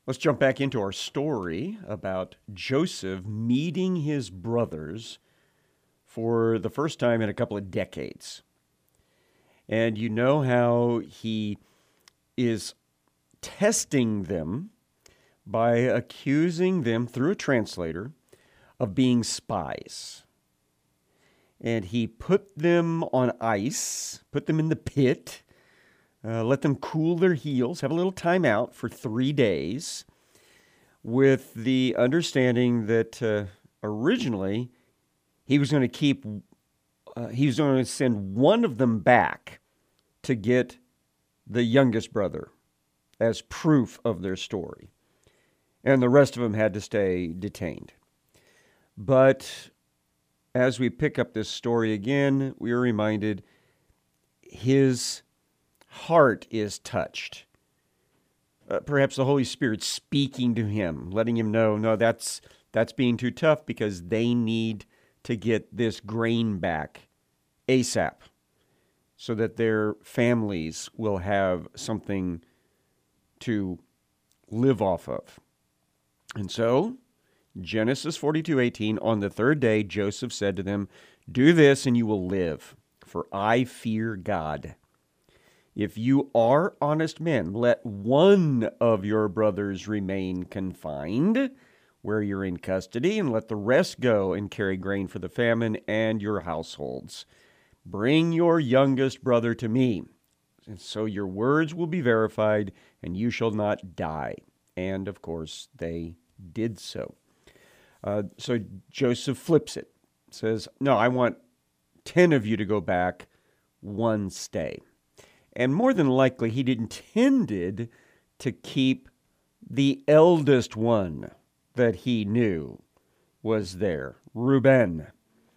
Let's jump back into our story about Joseph meeting his brothers for the first time in a couple of decades. And you know how he is testing them by accusing them through a translator of being spies. And he put them on ice, put them in the pit, let them cool their heels, have a little time out for 3 days, with the understanding that originally he was going to send one of them back to get the youngest brother as proof of their story. And the rest of them had to stay detained. But as we pick up this story again, we are reminded his heart is touched. Perhaps the Holy Spirit speaking to him, letting him know, no, that's being too tough because they need to get this grain back ASAP so that their families will have something to live off of. And so, Genesis 42:18, on the third day, Joseph said to them, "Do this and you will live, for I fear God. If you are honest men, let one of your brothers remain confined where you're in custody, and let the rest go and carry grain for the famine and your households. Bring your youngest brother to me, and so your words will be verified, and you shall not die." And, of course, they did so. So Joseph flips it, says, no, I want 10 of you to go back, one stay. And more than likely, he intended to keep the eldest one that he knew was there, Reuben.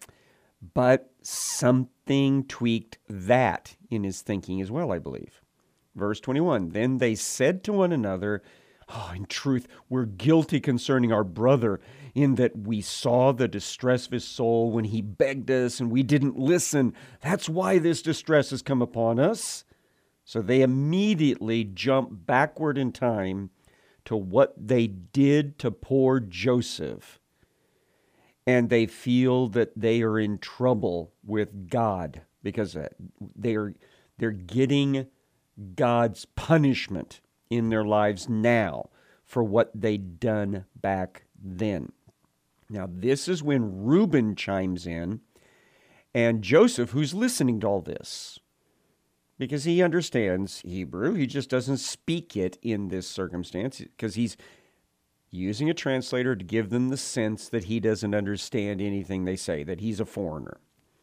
But something tweaked that in his thinking as well, I believe. Verse 21, then they said to one another, in truth, we're guilty concerning our brother, in that we saw the distress of his soul when he begged us and we didn't listen. That's why this distress has come upon us. So they immediately jump backward in time to what they did to poor Joseph. And they feel that they are in trouble with God because they're getting God's punishment in their lives now for what they'd done back then. Now, this is when Reuben chimes in, and Joseph, who's listening to all this, because he understands Hebrew, he just doesn't speak it in this circumstance, because he's using a translator to give them the sense that he doesn't understand anything they say, that he's a foreigner.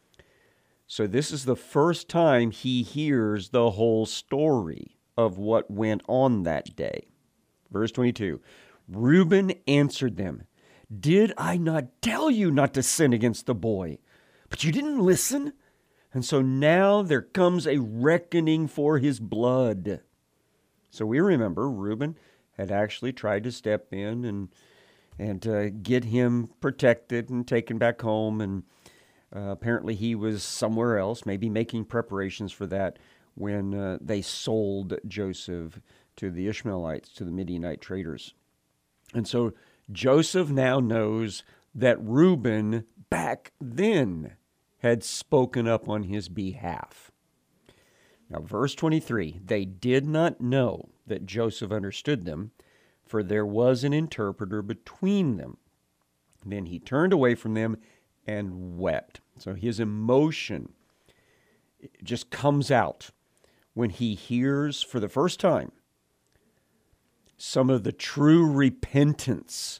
So this is the first time he hears the whole story of what went on that day. Verse 22, Reuben answered them, "Did I not tell you not to sin against the boy? But you didn't listen, and so now there comes a reckoning for his blood." So we remember Reuben had actually tried to step in and get him protected and taken back home, and apparently he was somewhere else, maybe making preparations for that, when they sold Joseph to the Ishmaelites, to the Midianite traders. And so Joseph now knows that Reuben back then had spoken up on his behalf. Now, verse 23, they did not know that Joseph understood them, for there was an interpreter between them. Then he turned away from them and wept. So his emotion just comes out when he hears for the first time some of the true repentance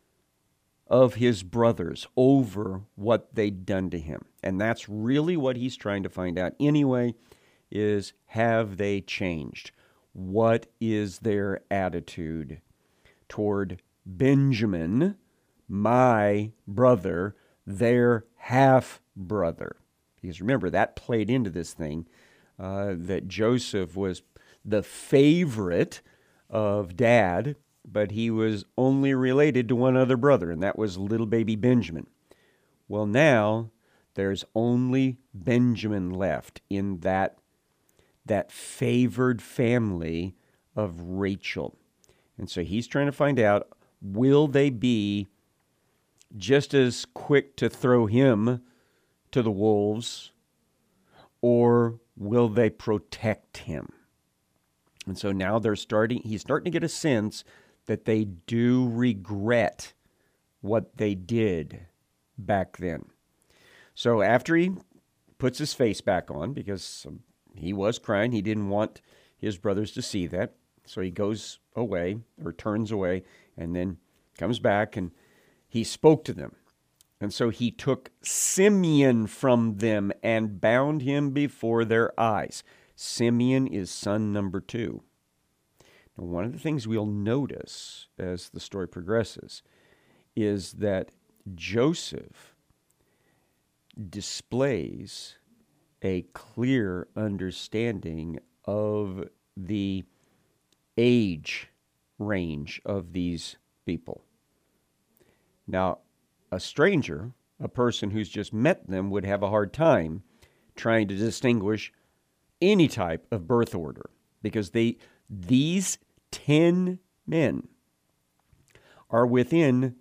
of his brothers over what they'd done to him. And that's really what he's trying to find out anyway, is have they changed? What is their attitude toward Benjamin, my brother, their half-brother? Because remember, that played into this thing, that Joseph was the favorite of Dad, but he was only related to one other brother, and that was little baby Benjamin. Well, now there's only Benjamin left in that favored family of Rachel. And so he's trying to find out, will they be just as quick to throw him to the wolves, or will they protect him? And so now he's starting to get a sense that they do regret what they did back then. So after he puts his face back on, because he was crying, he didn't want his brothers to see that. So he goes away, or turns away, and then comes back, and he spoke to them. And so he took Simeon from them and bound him before their eyes. Simeon is son number 2. Now, one of the things we'll notice as the story progresses is that Joseph displays a clear understanding of the age range of these people. Now, a stranger, a person who's just met them, would have a hard time trying to distinguish any type of birth order, because these 10 men are within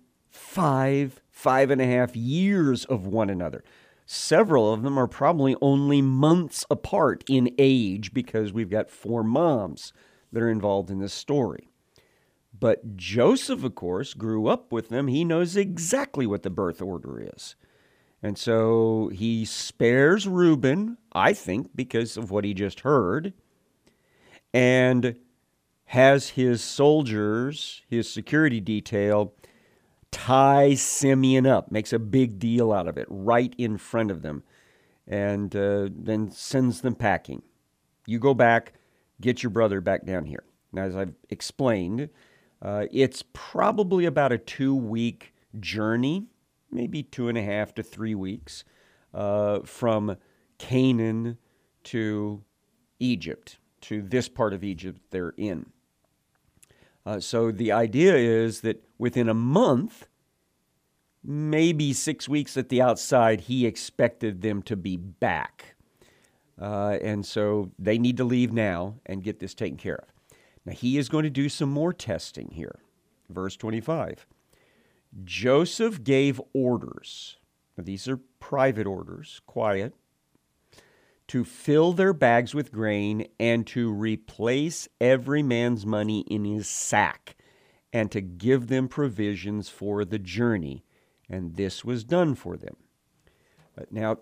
5.5 years of one another. Several of them are probably only months apart in age, because we've got 4 moms that are involved in this story. But Joseph, of course, grew up with them. He knows exactly what the birth order is. And so he spares Reuben, I think, because of what he just heard, and has his soldiers, his security detail, tie Simeon up, makes a big deal out of it right in front of them, and then sends them packing. You go back, get your brother back down here. Now, as I've explained, it's probably about a 2-week journey, maybe 2.5 to 3 weeks, from Canaan to Egypt, to this part of Egypt they're in. So the idea is that within a month, maybe 6 weeks at the outside, he expected them to be back. And so they need to leave now and get this taken care of. Now, he is going to do some more testing here. Verse 25. Joseph gave orders. Now, these are private orders, quiet, to fill their bags with grain and to replace every man's money in his sack and to give them provisions for the journey. And this was done for them. Now,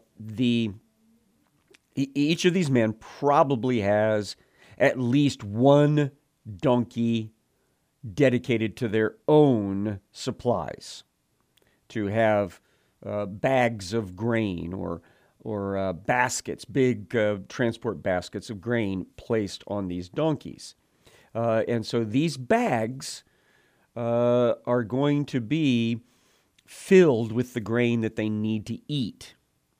each of these men probably has at least one donkey dedicated to their own supplies, to have bags of grain or baskets, big transport baskets of grain placed on these donkeys. And so these bags are going to be filled with the grain that they need to eat.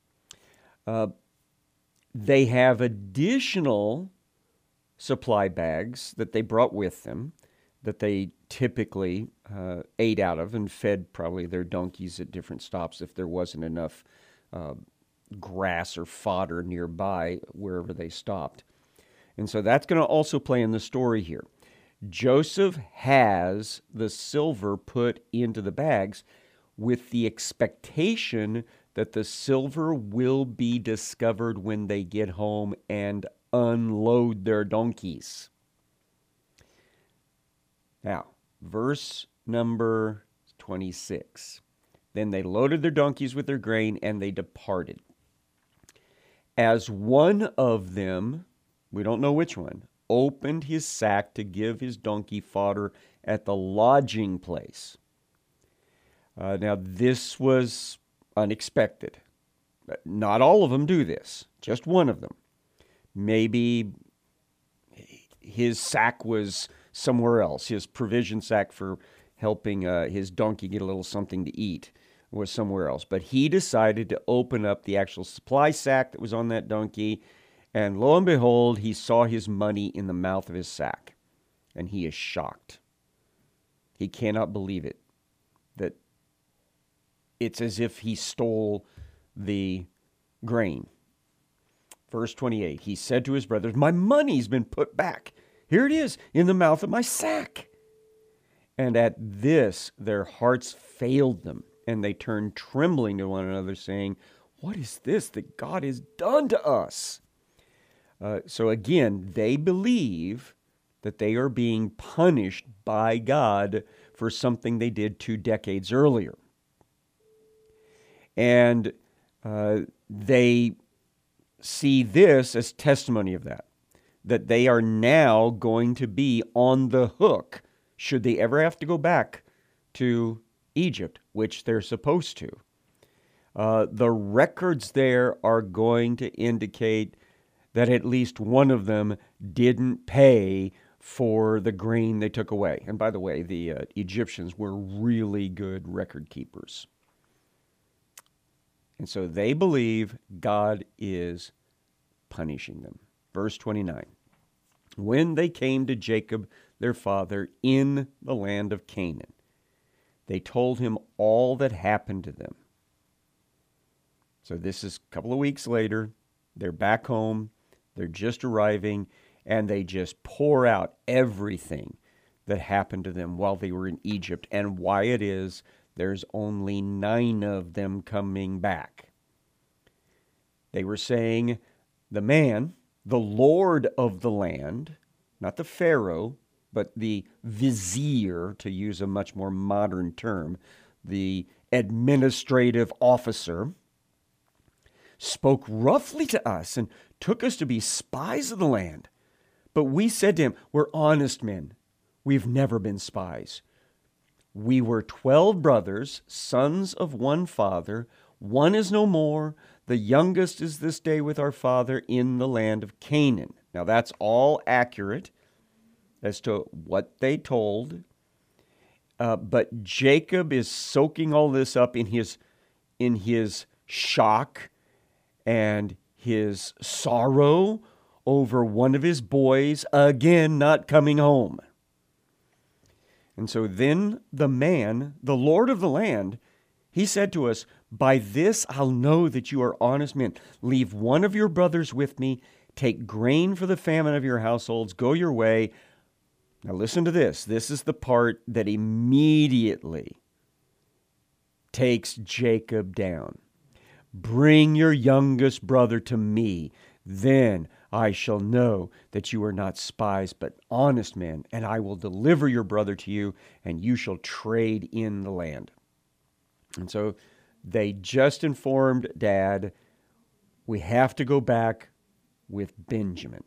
They have additional supply bags that they brought with them that they typically ate out of and fed probably their donkeys at different stops if there wasn't enough grass or fodder nearby wherever they stopped. And so that's going to also play in the story here. Joseph has the silver put into the bags with the expectation that the silver will be discovered when they get home and unload their donkeys. Now, verse number 26. Then they loaded their donkeys with their grain and they departed. As one of them, we don't know which one, opened his sack to give his donkey fodder at the lodging place. Now, this was unexpected. Not all of them do this, just one of them. Maybe his sack was somewhere else. His provision sack for helping his donkey get a little something to eat was somewhere else. But he decided to open up the actual supply sack that was on that donkey, and lo and behold, he saw his money in the mouth of his sack, and he is shocked. He cannot believe it, that it's as if he stole the grain. Verse 28, he said to his brothers, "My money's been put back. Here it is in the mouth of my sack." And at this, their hearts failed them, and they turned trembling to one another, saying, "What is this that God has done to us?" So again, they believe that they are being punished by God for something they did 2 decades earlier. And they see this as testimony of that they are now going to be on the hook should they ever have to go back to Egypt, which they're supposed to. The records there are going to indicate that at least one of them didn't pay for the grain they took away. And by the way, the Egyptians were really good record keepers. And so they believe God is punishing them. Verse 29. When they came to Jacob, their father, in the land of Canaan, they told him all that happened to them. So this is a couple of weeks later. They're back home. They're just arriving, and they just pour out everything that happened to them while they were in Egypt and why it is there's only 9 of them coming back. They were saying, the man, the lord of the land, not the Pharaoh, but the vizier, to use a much more modern term, the administrative officer, spoke roughly to us and took us to be spies of the land. But we said to him, we're honest men. We've never been spies. We were 12 brothers, sons of one father. One is no more. The youngest is this day with our father in the land of Canaan. Now that's all accurate as to what they told. But Jacob is soaking all this up in his shock and his sorrow over one of his boys again not coming home. And so then the man, the lord of the land, he said to us, by this I'll know that you are honest men. Leave one of your brothers with me. Take grain for the famine of your households. Go your way. Now listen to this. This is the part that immediately takes Jacob down. Bring your youngest brother to me. Then I shall know that you are not spies, but honest men, and I will deliver your brother to you, and you shall trade in the land. And so they just informed Dad, we have to go back with Benjamin.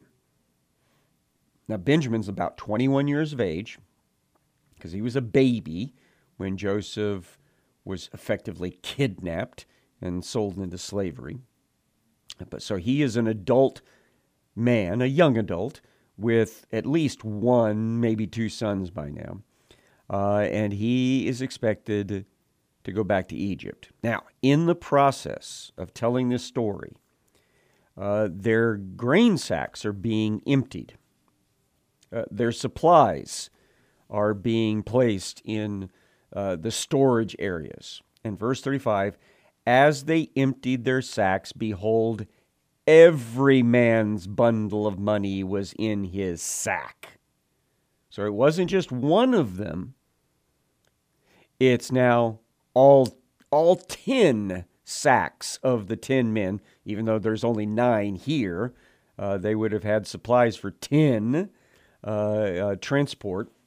Now, Benjamin's about 21 years of age, because he was a baby when Joseph was effectively kidnapped and sold into slavery. But so he is an adult man, a young adult, with at least 1, maybe 2 sons by now. And he is expected to go back to Egypt. Now, in the process of telling this story, their grain sacks are being emptied. Their supplies are being placed in the storage areas. In verse 35, as they emptied their sacks, behold, every man's bundle of money was in his sack. So it wasn't just one of them. It's now all 10 sacks of the 10 men, even though there's only 9 here. They would have had supplies for 10 transport.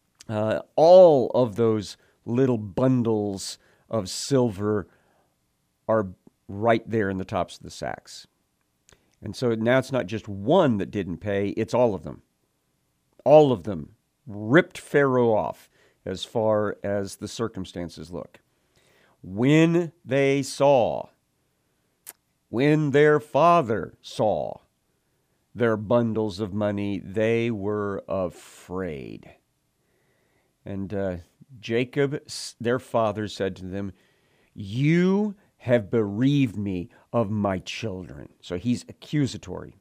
All of those little bundles of silver are right there in the tops of the sacks. And so now it's not just one that didn't pay, it's all of them. All of them ripped Pharaoh off as far as the circumstances look. When their father saw their bundles of money, they were afraid. And Jacob, their father, said to them, you have bereaved me of my children. So he's accusatory.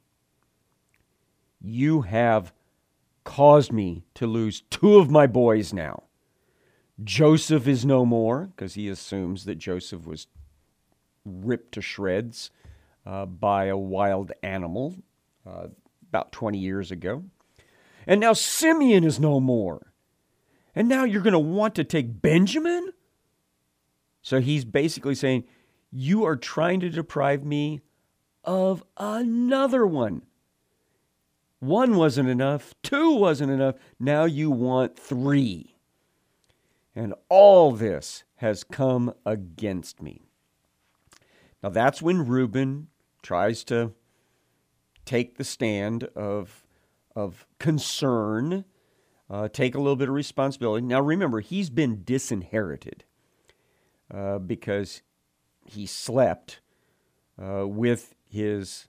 You have caused me to lose 2 of my boys now. Joseph is no more, because he assumes that Joseph was ripped to shreds by a wild animal about 20 years ago. And now Simeon is no more. And now you're going to want to take Benjamin? So he's basically saying, you are trying to deprive me of another one. One wasn't enough. Two wasn't enough. Now you want three. And all this has come against me. Now that's when Reuben tries to take the stand of concern, take a little bit of responsibility. Now remember, he's been disinherited because he slept with his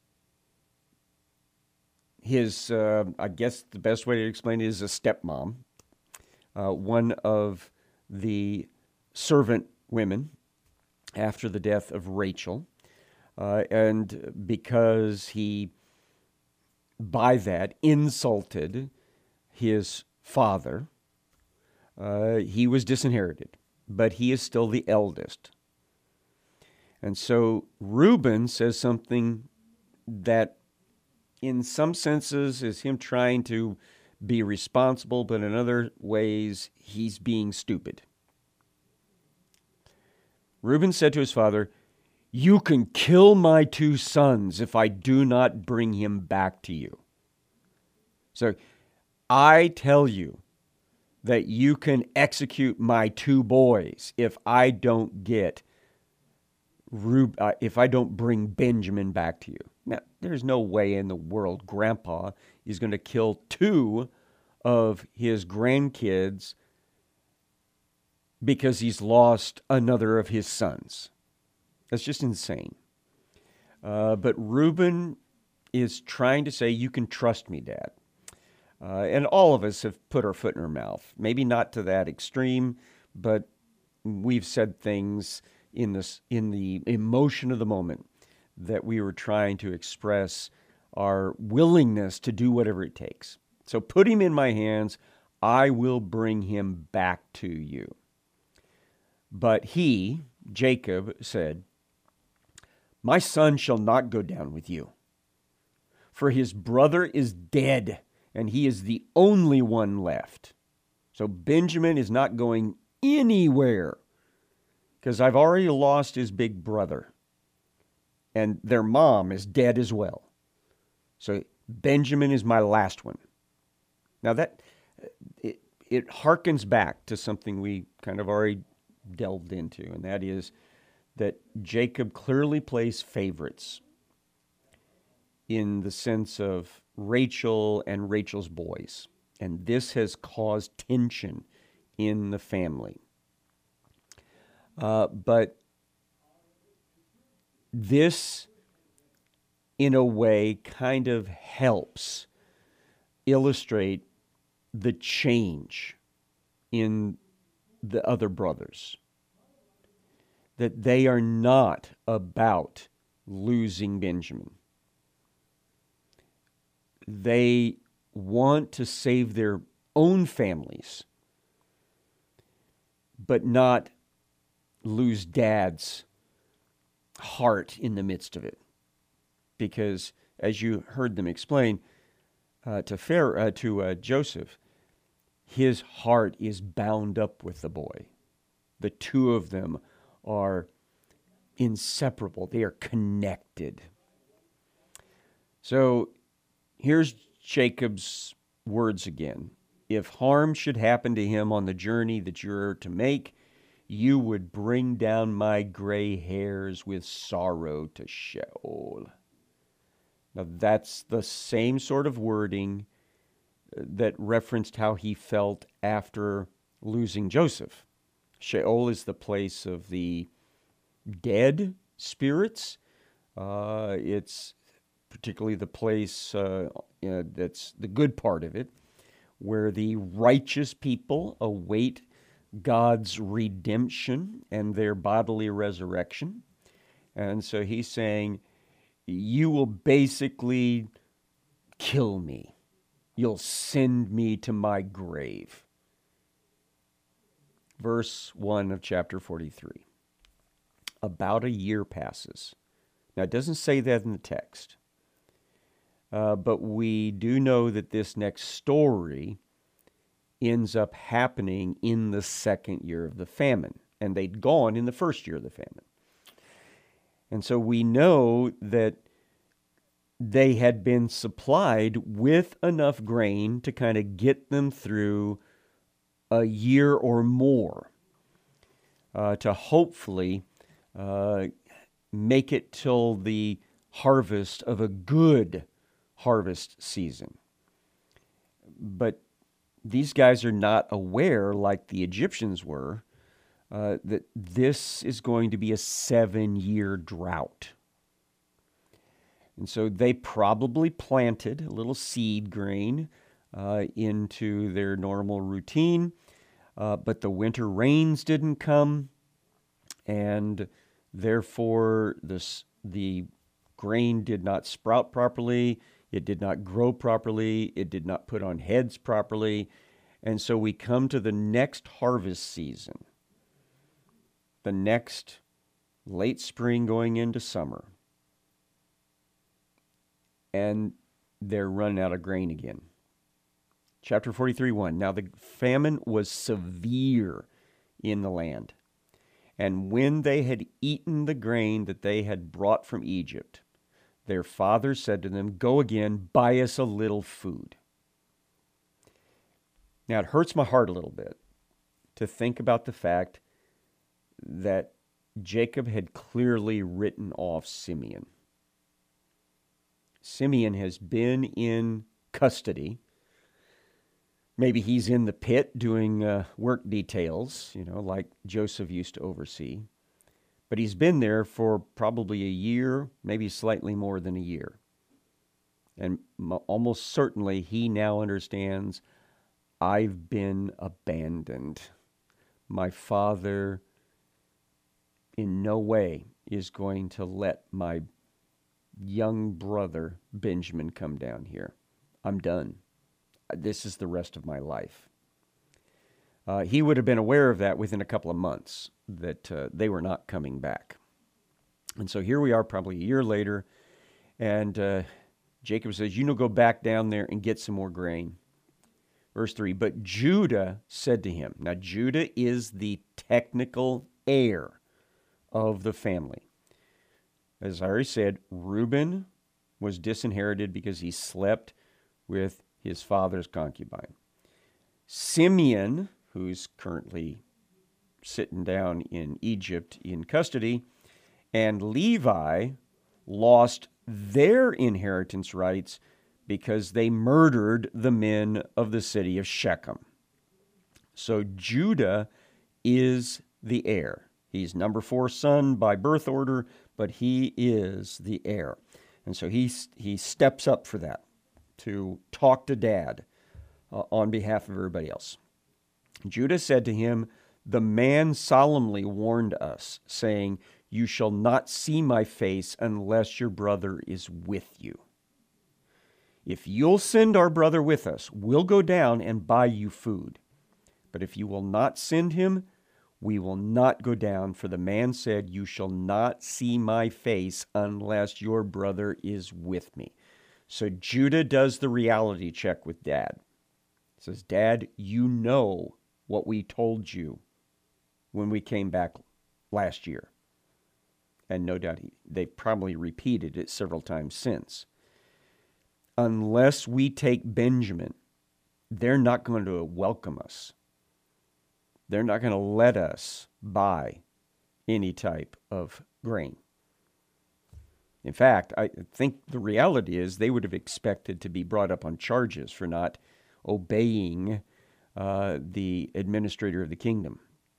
I guess the best way to explain it is a stepmom, one of the servant women after the death of Rachel. And because he, by that, insulted his father, he was disinherited, but he is still the eldest. And so Reuben says something that in some senses is him trying to be responsible, but in other ways he's being stupid. Reuben said to his father, "You can kill my two sons if I do not bring him back to you." So I tell you that you can execute my two boys if I don't bring Benjamin back to you. Now, there's no way in the world Grandpa is going to kill two of his grandkids because he's lost another of his sons. That's just insane. But Reuben is trying to say, you can trust me, Dad. And all of us have put our foot in our mouth. Maybe not to that extreme, but we've said things in the emotion of the moment that we were trying to express our willingness to do whatever it takes. So put him in my hands. I will bring him back to you. But he, Jacob, said, "My son shall not go down with you, for his brother is dead, and he is the only one left." So Benjamin is not going anywhere because I've already lost his big brother, and their mom is dead as well. So Benjamin is my last one. Now that it harkens back to something we kind of already delved into, and that is that Jacob clearly plays favorites in the sense of Rachel and Rachel's boys. And this has caused tension in the family. But this, in a way, kind of helps illustrate the change in the other brothers. That they are not about losing Benjamin. They want to save their own families, but not lose Dad's heart in the midst of it. Because, as you heard them explain to Joseph, his heart is bound up with the boy. The two of them are inseparable. They are connected. So here's Jacob's words again. "If harm should happen to him on the journey that you're to make, you would bring down my gray hairs with sorrow to Sheol." Now that's the same sort of wording that referenced how he felt after losing Joseph. Sheol is the place of the dead spirits. It's particularly the place that's the good part of it, where the righteous people await God's redemption and their bodily resurrection. And so he's saying, you will basically kill me. You'll send me to my grave. Verse 1 of chapter 43. About a year passes. Now, it doesn't say that in the text. But we do know that this next story ends up happening in the second year of the famine, and they'd gone in the first year of the famine. And so we know that they had been supplied with enough grain to kind of get them through a year or more, to hopefully make it till the harvest of a good harvest season. But these guys are not aware, like the Egyptians were, that this is going to be a 7-year drought. And so they probably planted a little seed grain into their normal routine, but the winter rains didn't come, and therefore the grain did not sprout properly, it did not grow properly, it did not put on heads properly, and so we come to the next harvest season, the next late spring going into summer, and they're running out of grain again. Chapter 43:1. Now the famine was severe in the land, and when they had eaten the grain that they had brought from Egypt, their father said to them, "Go again, buy us a little food." Now it hurts my heart a little bit to think about the fact that Jacob had clearly written off Simeon. Simeon has been in custody. Maybe he's in the pit doing work details, like Joseph used to oversee. But he's been there for probably a year, maybe slightly more than a year. And almost certainly he now understands, I've been abandoned. My father in no way is going to let my young brother Benjamin come down here. I'm done. This is the rest of my life. He would have been aware of that within a couple of months, that they were not coming back. And so here we are probably a year later, and Jacob says, go back down there and get some more grain. Verse 3, but Judah said to him. Now Judah is the technical heir of the family. As I already said, Reuben was disinherited because he slept with his father's concubine. Simeon, who's currently sitting down in Egypt in custody, and Levi lost their inheritance rights because they murdered the men of the city of Shechem. So Judah is the heir. He's number 4 son by birth order, but he is the heir. And so he steps up for that, to talk to Dad on behalf of everybody else. Judah said to him, the man solemnly warned us, saying, you shall not see my face unless your brother is with you. If you'll send our brother with us, we'll go down and buy you food. But if you will not send him, we will not go down, for the man said, you shall not see my face unless your brother is with me. So Judah does the reality check with Dad. He says, Dad, you know what we told you when we came back last year. And no doubt they probably repeated it several times since. Unless we take Benjamin, they're not going to welcome us. They're not going to let us buy any type of grain. In fact, I think the reality is they would have expected to be brought up on charges for not obeying the administrator of the kingdom.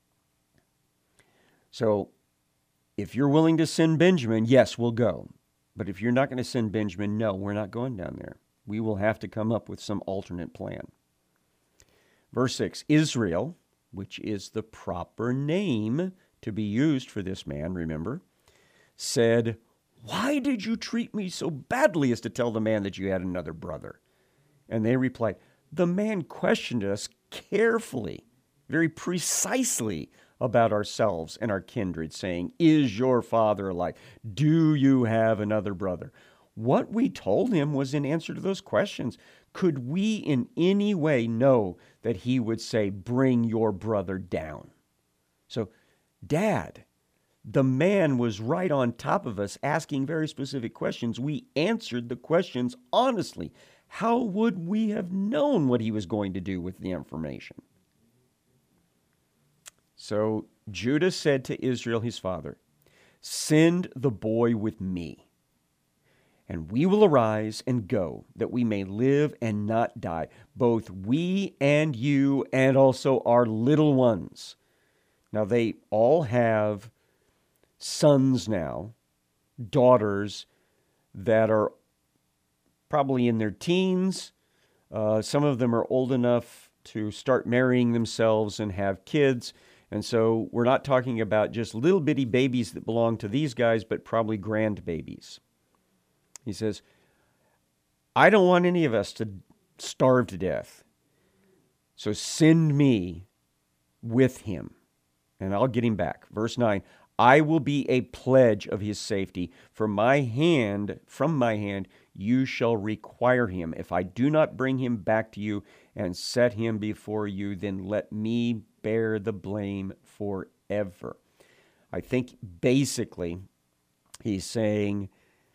So if you're willing to send Benjamin, yes, we'll go. But if you're not going to send Benjamin, no, we're not going down there. We will have to come up with some alternate plan. Verse 6, Israel, which is the proper name to be used for this man, remember, said, why did you treat me so badly as to tell the man that you had another brother? And they replied, the man questioned us carefully, very precisely about ourselves and our kindred, saying, is your father alive? Do you have another brother? What we told him was in answer to those questions. could we in any way know that he would say, bring your brother down? So, Dad, the man was right on top of us asking very specific questions. We answered the questions honestly. How would we have known what he was going to do with the information? So Judah said to Israel, his father, send the boy with me, and we will arise and go, that we may live and not die, both we and you, and also our little ones. Now they all have sons now, daughters that are probably in their teens. Some of them are old enough to start marrying themselves and have kids. And so we're not talking about just little bitty babies that belong to these guys, but probably grandbabies. He says, I don't want any of us to starve to death. So send me with him, and I'll get him back. Verse 9, I will be a pledge of his safety. From my hand, you shall require him. If I do not bring him back to you and set him before you, then let me bear the blame forever. I think basically he's saying,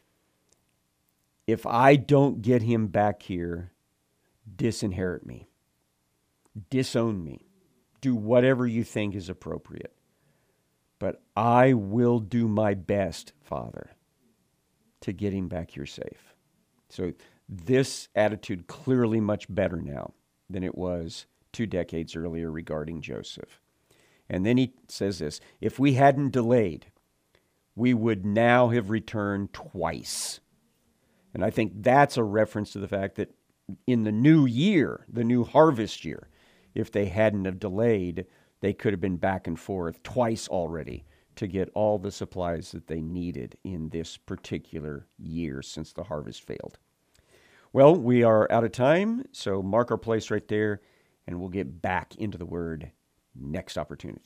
if I don't get him back here, disinherit me, disown me, do whatever you think is appropriate. But I will do my best, Father, to get him back here safe. So this attitude clearly much better now than it was 2 decades earlier regarding Joseph. And then he says this, if we hadn't delayed, we would now have returned twice. And I think that's a reference to the fact that in the new year, the new harvest year, if they hadn't have delayed, they could have been back and forth twice already to get all the supplies that they needed in this particular year since the harvest failed. Well, we are out of time, so mark our place right there, and we'll get back into the Word next opportunity.